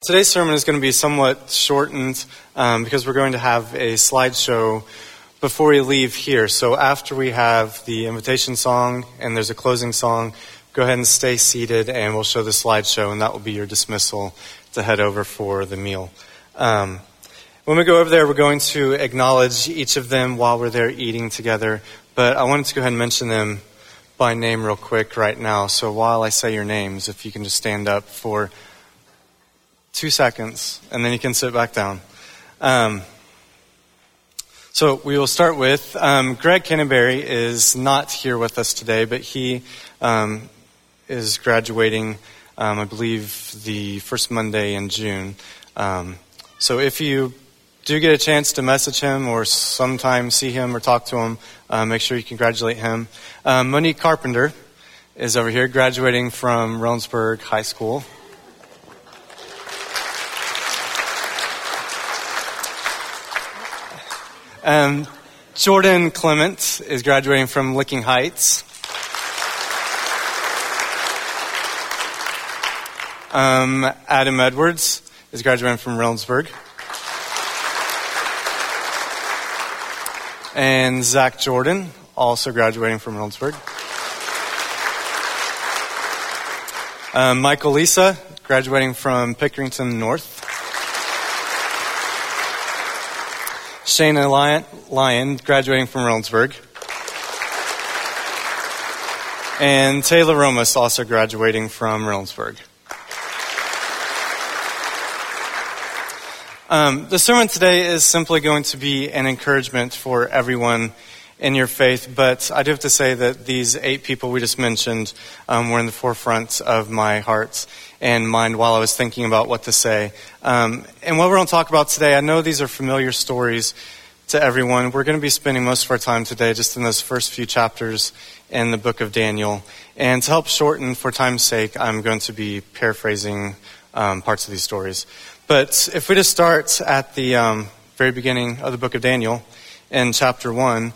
Today's sermon is going to be somewhat shortened because we're going to have a slideshow before we leave here. So after we have the invitation song and there's a closing song, go ahead and stay seated and we'll show the slideshow, and that will be your dismissal to head over for the meal. When we go over there, we're going to acknowledge each of them while we're there eating together. But I wanted to go ahead and mention them by name real quick right now. So while I say your names, if you can just stand up for 2 seconds, and then you can sit back down. So we will start with Greg Canterbury is not here with us today, but he is graduating, I believe, the first Monday in June. So if you do get a chance to message him or sometime see him or talk to him, make sure you congratulate him. Monique Carpenter is over here, graduating from Reynoldsburg High School. Jordan Clement is graduating from Licking Heights. Adam Edwards is graduating from Reynoldsburg. And Zach Jordan, also graduating from Reynoldsburg. Michael Lisa, graduating from Pickerington North. Shayna Lyon, graduating from Reynoldsburg. And Taylor Romas, also graduating from Reynoldsburg. The sermon today is simply going to be an encouragement for everyone in your faith, but I do have to say that these 8 people we just mentioned were in the forefront of my heart and mind while I was thinking about what to say. And what we're going to talk about today, I know these are familiar stories to everyone. We're going to be spending most of our time today just in those first few chapters in the book of Daniel. And to help shorten for time's sake, I'm going to be paraphrasing parts of these stories. But if we just start at the very beginning of the book of Daniel in chapter 1,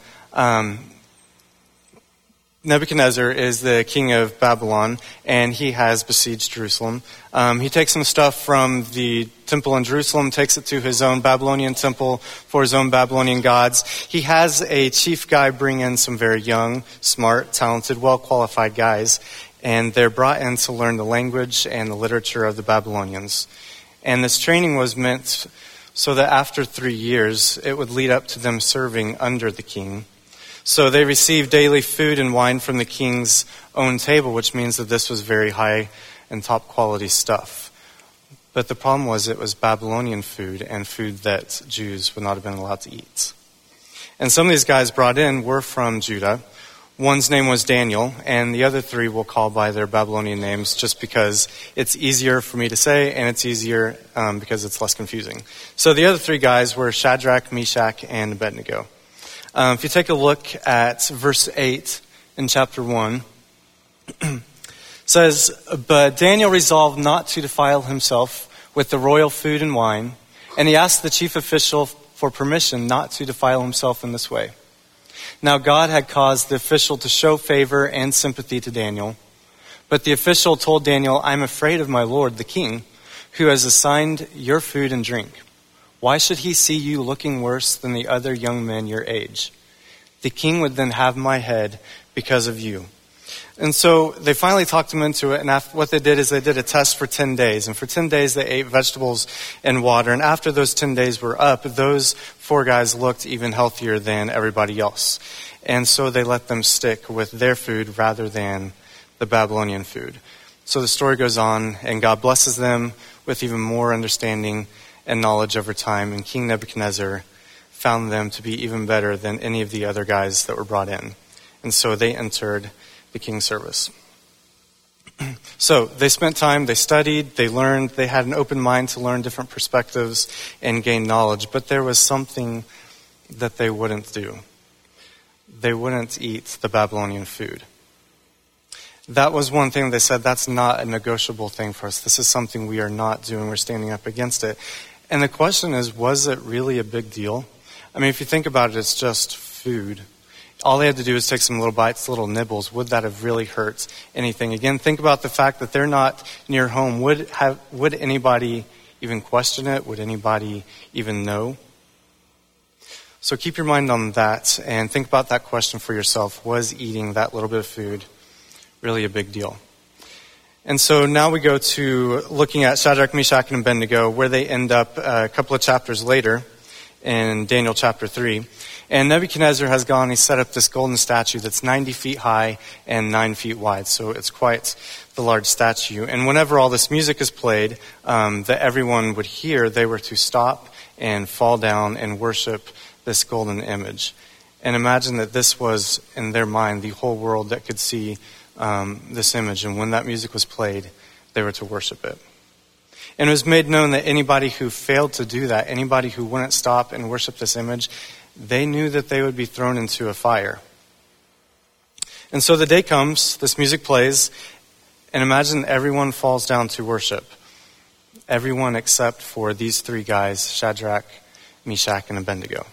Nebuchadnezzar is the king of Babylon, and he has besieged Jerusalem. He takes some stuff from the temple in Jerusalem, takes it to his own Babylonian temple for his own Babylonian gods. He has a chief guy bring in some very young, smart, talented, well-qualified guys, and they're brought in to learn the language and the literature of the Babylonians. And this training was meant so that after 3 years, it would lead up to them serving under the king. So they received daily food and wine from the king's own table, which means that this was very high and top quality stuff. But the problem was it was Babylonian food and food that Jews would not have been allowed to eat. And some of these guys brought in were from Judah. One's name was Daniel, and the other 3 we'll call by their Babylonian names just because it's easier for me to say, and it's easier because it's less confusing. So the other 3 guys were Shadrach, Meshach, and Abednego. If you take a look at verse 8 in chapter 1, it says, "But Daniel resolved not to defile himself with the royal food and wine, and he asked the chief official for permission not to defile himself in this way. Now God had caused the official to show favor and sympathy to Daniel, but the official told Daniel, 'I'm afraid of my lord, the king, who has assigned your food and drink. Why should he see you looking worse than the other young men your age? The king would then have my head because of you.'" And so they finally talked him into it, and what they did is they did a test for 10 days. And for 10 days they ate vegetables and water. And after those 10 days were up, those 4 guys looked even healthier than everybody else. And so they let them stick with their food rather than the Babylonian food. So the story goes on, and God blesses them with even more understanding and knowledge over time, and King Nebuchadnezzar found them to be even better than any of the other guys that were brought in. And so they entered the king's service. So they spent time, they studied, they learned, they had an open mind to learn different perspectives and gain knowledge, but there was something that they wouldn't do. They wouldn't eat the Babylonian food. That was one thing they said, that's not a negotiable thing for us. This is something we are not doing. We're standing up against it. And the question is, was it really a big deal? I mean, if you think about it, it's just food. All they had to do is take some little bites, little nibbles. Would that have really hurt anything? Again, think about the fact that they're not near home. Would anybody even question it? Would anybody even know? So keep your mind on that and think about that question for yourself. Was eating that little bit of food really a big deal? And so now we go to looking at Shadrach, Meshach, and Abednego, where they end up a couple of chapters later in Daniel chapter 3. And Nebuchadnezzar has gone, he set up this golden statue that's 90 feet high and 9 feet wide. So it's quite the large statue. And whenever all this music is played that everyone would hear, they were to stop and fall down and worship this golden image. And imagine that this was, in their mind, the whole world that could see this image. And when that music was played, they were to worship it. And it was made known that anybody who failed to do that, anybody who wouldn't stop and worship this image, they knew that they would be thrown into a fire. And so the day comes, this music plays, and imagine everyone falls down to worship. Everyone except for these three guys, Shadrach, Meshach, and Abednego.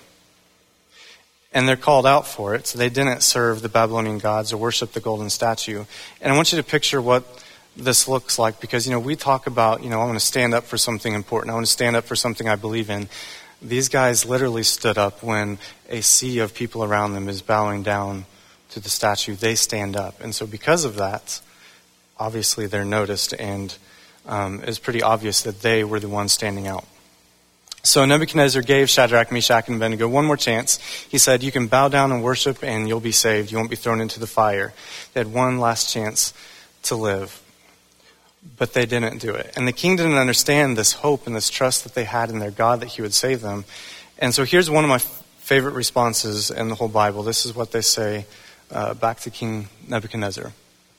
And they're called out for it, so they didn't serve the Babylonian gods or worship the golden statue. And I want you to picture what this looks like, because, we talk about, I want to stand up for something important. I want to stand up for something I believe in. These guys literally stood up when a sea of people around them is bowing down to the statue. They stand up. And so because of that, obviously they're noticed, and it's pretty obvious that they were the ones standing out. So Nebuchadnezzar gave Shadrach, Meshach, and Abednego one more chance. He said, you can bow down and worship and you'll be saved. You won't be thrown into the fire. They had one last chance to live. But they didn't do it. And the king didn't understand this hope and this trust that they had in their God that he would save them. And so here's one of my favorite responses in the whole Bible. This is what they say back to King Nebuchadnezzar.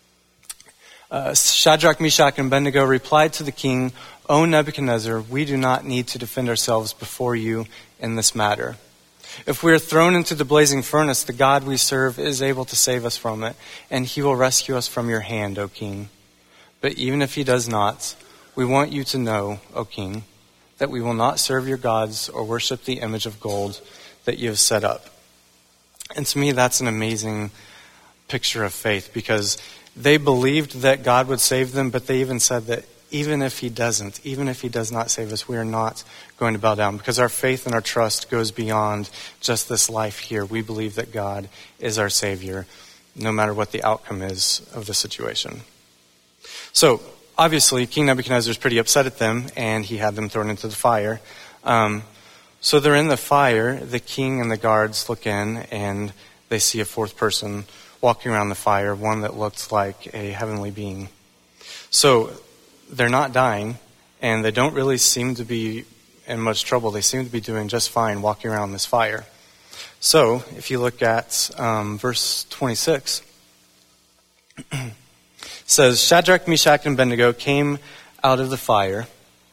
Shadrach, Meshach, and Abednego replied to the king, O Nebuchadnezzar, we do not need to defend ourselves before you in this matter. If we are thrown into the blazing furnace, the God we serve is able to save us from it, and he will rescue us from your hand, O king. But even if he does not, we want you to know, O king, that we will not serve your gods or worship the image of gold that you have set up. And to me, that's an amazing picture of faith, because they believed that God would save them, but they even said that even if he doesn't, even if he does not save us, we are not going to bow down, because our faith and our trust goes beyond just this life here. We believe that God is our Savior, no matter what the outcome is of the situation. So, obviously, King Nebuchadnezzar is pretty upset at them, and he had them thrown into the fire. So they're in the fire. The king and the guards look in, and they see a fourth person walking around the fire, one that looked like a heavenly being. So they're not dying, and they don't really seem to be in much trouble. They seem to be doing just fine walking around this fire. So if you look at verse 26, it says, Shadrach, Meshach, and Abednego came out of the fire.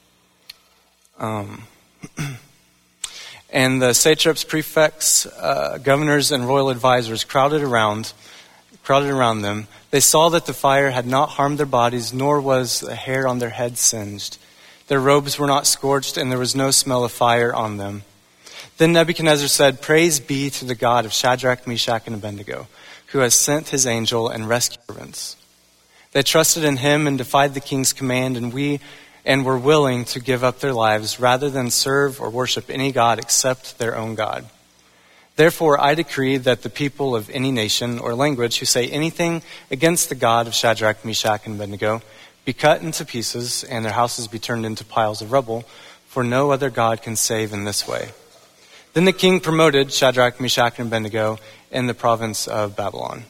And the satraps, prefects, governors, and royal advisors crowded around them. They saw that the fire had not harmed their bodies, nor was a hair on their heads singed. Their robes were not scorched, and there was no smell of fire on them. Then Nebuchadnezzar said, Praise be to the God of Shadrach, Meshach, and Abednego, who has sent his angel and rescued servants. They trusted in him and defied the king's command, and were willing to give up their lives rather than serve or worship any god except their own God. Therefore, I decree that the people of any nation or language who say anything against the God of Shadrach, Meshach, and Abednego be cut into pieces and their houses be turned into piles of rubble, for no other God can save in this way. Then the king promoted Shadrach, Meshach, and Abednego in the province of Babylon.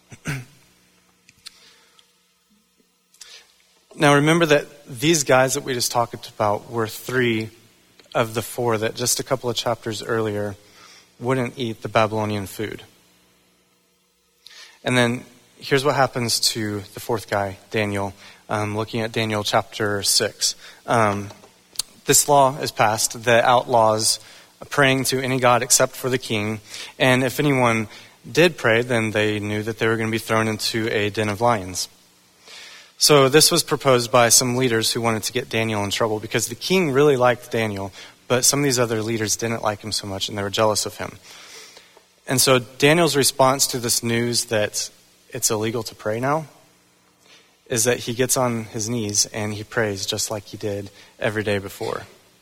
Now remember that these guys that we just talked about were 3 of the 4 that just a couple of chapters earlier wouldn't eat the Babylonian food. And then here's what happens to the 4th guy, Daniel, looking at Daniel chapter 6. This law is passed that outlaws praying to any god except for the king. And if anyone did pray, then they knew that they were going to be thrown into a den of lions. So this was proposed by some leaders who wanted to get Daniel in trouble, because the king really liked Daniel, but some of these other leaders didn't like him so much, and they were jealous of him. And so Daniel's response to this news that it's illegal to pray now is that he gets on his knees and he prays just like he did every day before.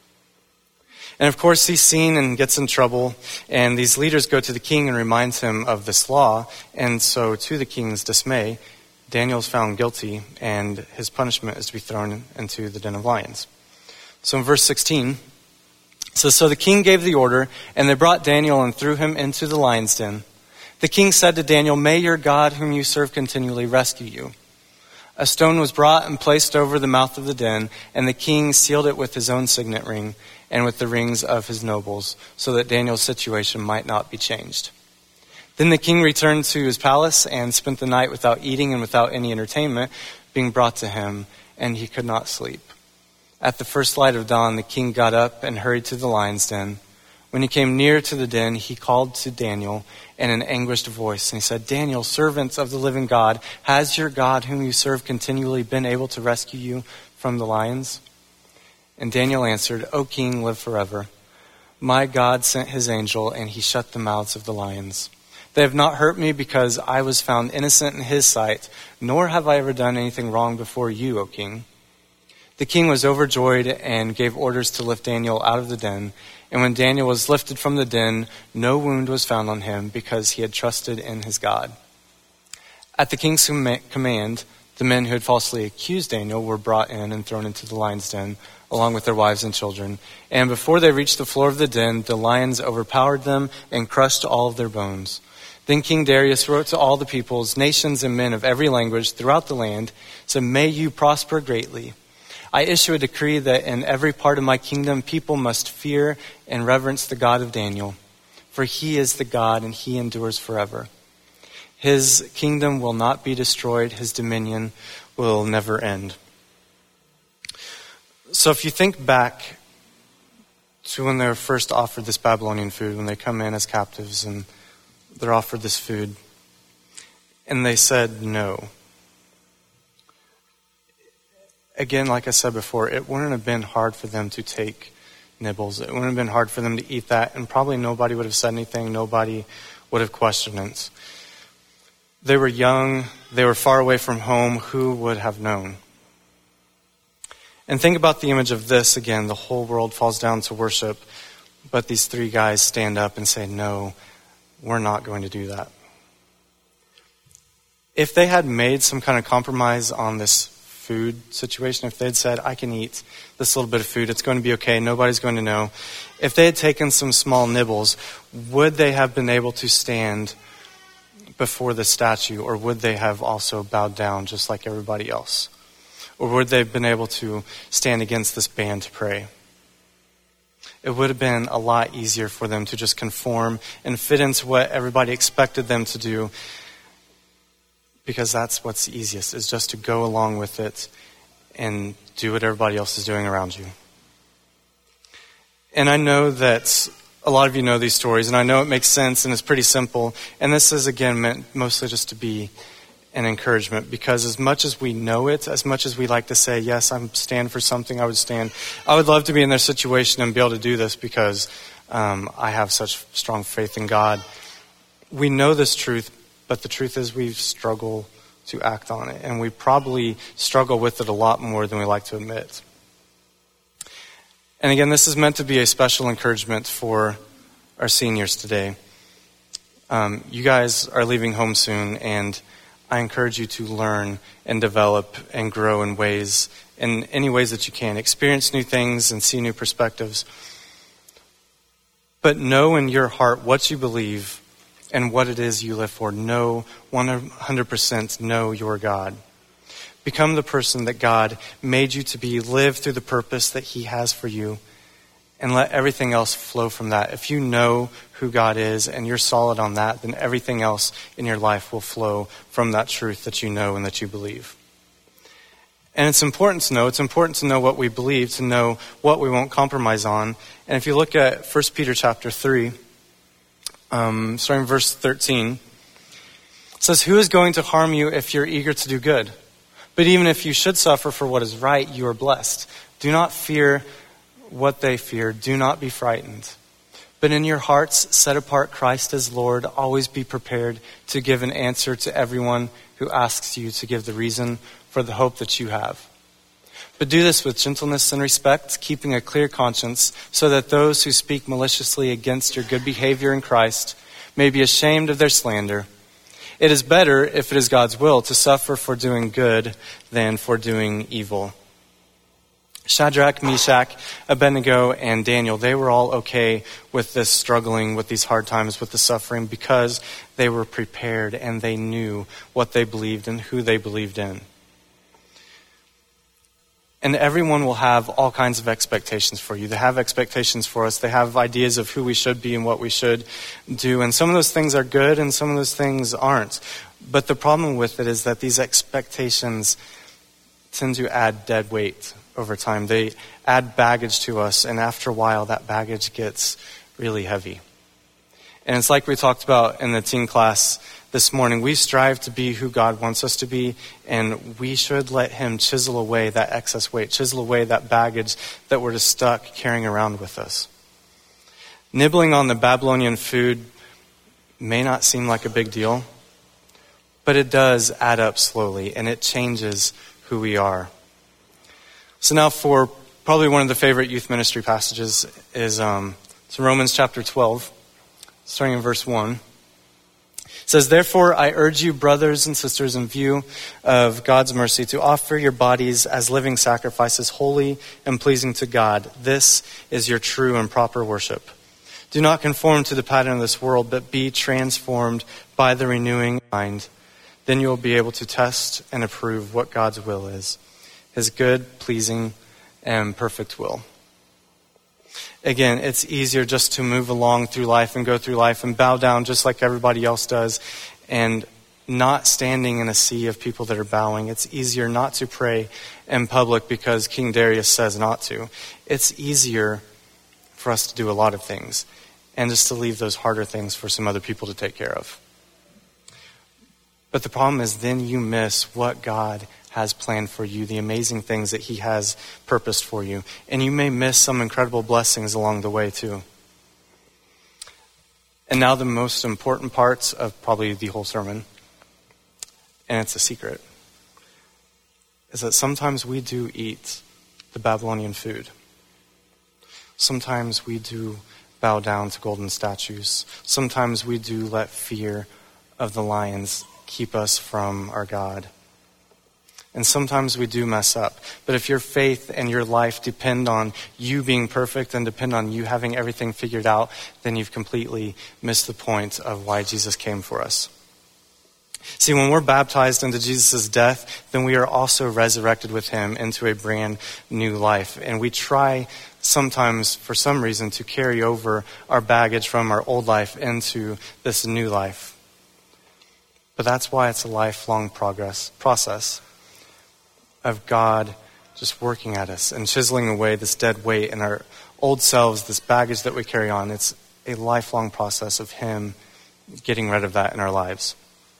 And of course, he's seen and gets in trouble, and these leaders go to the king and remind him of this law. And so, to the king's dismay, Daniel's found guilty, and his punishment is to be thrown into the den of lions. So in verse 16, it says, "So the king gave the order, and they brought Daniel and threw him into the lion's den. The king said to Daniel, 'May your God, whom you serve continually, rescue you.' A stone was brought and placed over the mouth of the den, and the king sealed it with his own signet ring and with the rings of his nobles, so that Daniel's situation might not be changed. Then the king returned to his palace and spent the night without eating and without any entertainment being brought to him, and he could not sleep. At the first light of dawn, the king got up and hurried to the lion's den. When he came near to the den, he called to Daniel in an anguished voice, and he said, 'Daniel, servant of the living God, has your God, whom you serve continually, been able to rescue you from the lions?' And Daniel answered, 'O king, live forever. My God sent his angel, and he shut the mouths of the lions. They have not hurt me because I was found innocent in his sight, nor have I ever done anything wrong before you, O king.' The king was overjoyed and gave orders to lift Daniel out of the den. And when Daniel was lifted from the den, no wound was found on him because he had trusted in his God. At the king's command, the men who had falsely accused Daniel were brought in and thrown into the lion's den, along with their wives and children. And before they reached the floor of the den, the lions overpowered them and crushed all of their bones. Then King Darius wrote to all the peoples, nations, and men of every language throughout the land, said, 'May you prosper greatly. I issue a decree that in every part of my kingdom, people must fear and reverence the God of Daniel, for he is the God and he endures forever. His kingdom will not be destroyed. His dominion will never end.'" So if you think back to when they were first offered this Babylonian food, when they come in as captives and they're offered this food, and they said no. Again, like I said before, it wouldn't have been hard for them to take nibbles. It wouldn't have been hard for them to eat that, and probably nobody would have said anything. Nobody would have questioned it. They were young. They were far away from home. Who would have known? And think about the image of this again. The whole world falls down to worship, but these three guys stand up and say, "No, we're not going to do that." If they had made some kind of compromise on this food situation, if they'd said, "I can eat this little bit of food, it's going to be okay, nobody's going to know," if they had taken some small nibbles, would they have been able to stand before the statue, or would they have also bowed down just like everybody else? Or would they have been able to stand against this band to pray? It would have been a lot easier for them to just conform and fit into what everybody expected them to do, because that's what's easiest, is just to go along with it and do what everybody else is doing around you. And I know that a lot of you know these stories, and I know it makes sense and it's pretty simple. And this is, again, meant mostly just to be an encouragement, because as much as we know it, as much as we like to say, yes, I'm stand for something, I would love to be in their situation and be able to do this because I have such strong faith in God. We know this truth, but the truth is we struggle to act on it, and we probably struggle with it a lot more than we like to admit. And again, this is meant to be a special encouragement for our seniors today. You guys are leaving home soon, and I encourage you to learn and develop and grow in any ways that you can. Experience new things and see new perspectives. But know in your heart what you believe and what it is you live for. Know 100% know your God. Become the person that God made you to be. Live through the purpose that he has for you, and let everything else flow from that. If you know who God is and you're solid on that, then everything else in your life will flow from that truth that you know and that you believe. And it's important to know. It's important to know what we believe, to know what we won't compromise on. And if you look at 1 Peter chapter 3, starting verse 13, it says, "Who is going to harm you if you're eager to do good? But even if you should suffer for what is right, you are blessed. Do not fear what they fear. Do not be frightened. But in your hearts, set apart Christ as Lord. Always be prepared to give an answer to everyone who asks you to give the reason for the hope that you have. But do this with gentleness and respect, keeping a clear conscience, so that those who speak maliciously against your good behavior in Christ may be ashamed of their slander. It is better, if it is God's will, to suffer for doing good than for doing evil. Shadrach, Meshach, Abednego, and Daniel, they were all okay with this struggling, with these hard times, with the suffering, because they were prepared and they knew what they believed and who they believed in. And everyone will have all kinds of expectations for you. They have expectations for us. They have ideas of who we should be and what we should do. And some of those things are good and some of those things aren't. But the problem with it is that these expectations tend to add dead weight over time. They add baggage to us, and after a while that baggage gets really heavy. And it's like we talked about in the teen class this morning. We strive to be who God wants us to be, and we should let him chisel away that excess weight, chisel away that baggage that we're just stuck carrying around with us. Nibbling on the Babylonian food may not seem like a big deal, but it does add up slowly, and it changes who we are. So now for probably one of the favorite youth ministry passages is it's Romans chapter 12, starting in verse 1. It says, "Therefore I urge you, brothers and sisters, in view of God's mercy, to offer your bodies as living sacrifices, holy and pleasing to God. This is your true and proper worship. Do not conform to the pattern of this world, but be transformed by the renewing mind. Then you will be able to test and approve what God's will is, his good, pleasing, and perfect will." Again, it's easier just to move along through life and go through life and bow down just like everybody else does, and not standing in a sea of people that are bowing. It's easier not to pray in public because King Darius says not to. It's easier for us to do a lot of things and just to leave those harder things for some other people to take care of. But the problem is then you miss what God has planned for you, the amazing things that he has purposed for you. And you may miss some incredible blessings along the way too. And now the most important parts of probably the whole sermon, and it's a secret, is that sometimes we do eat the Babylonian food. Sometimes we do bow down to golden statues. Sometimes we do let fear of the lions keep us from our God. And sometimes we do mess up. But if your faith and your life depend on you being perfect and depend on you having everything figured out, then you've completely missed the point of why Jesus came for us. See, when we're baptized into Jesus' death, then we are also resurrected with him into a brand new life. And we try sometimes, for some reason, to carry over our baggage from our old life into this new life. But that's why it's a lifelong process of God just working at us and chiseling away this dead weight in our old selves, this baggage that we carry on. It's a lifelong process of him getting rid of that in our lives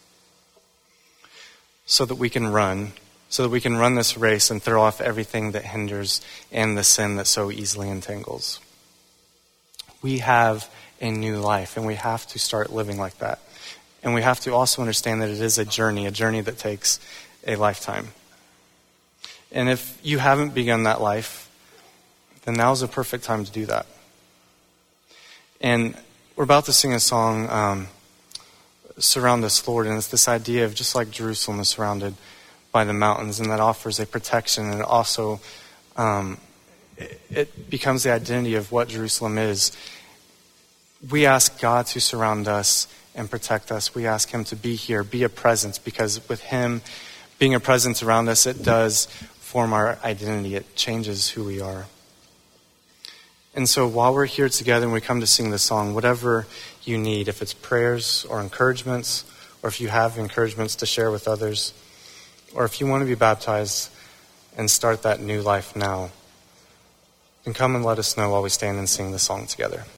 so that we can run this race and throw off everything that hinders and the sin that so easily entangles. We have a new life, and we have to start living like that. And we have to also understand that it is a journey that takes a lifetime. And if you haven't begun that life, then now's a perfect time to do that. And we're about to sing a song, Surround Us, Lord, and it's this idea of just like Jerusalem is surrounded by the mountains, and that offers a protection, and it also, it becomes the identity of what Jerusalem is. We ask God to surround us and protect us. We ask him to be here, be a presence, because with him being a presence around us, it does form our identity. It changes who we are. And so while we're here together and we come to sing this song, whatever you need, if it's prayers or encouragements, or if you have encouragements to share with others, or if you want to be baptized and start that new life now, then come and let us know while we stand and sing this song together.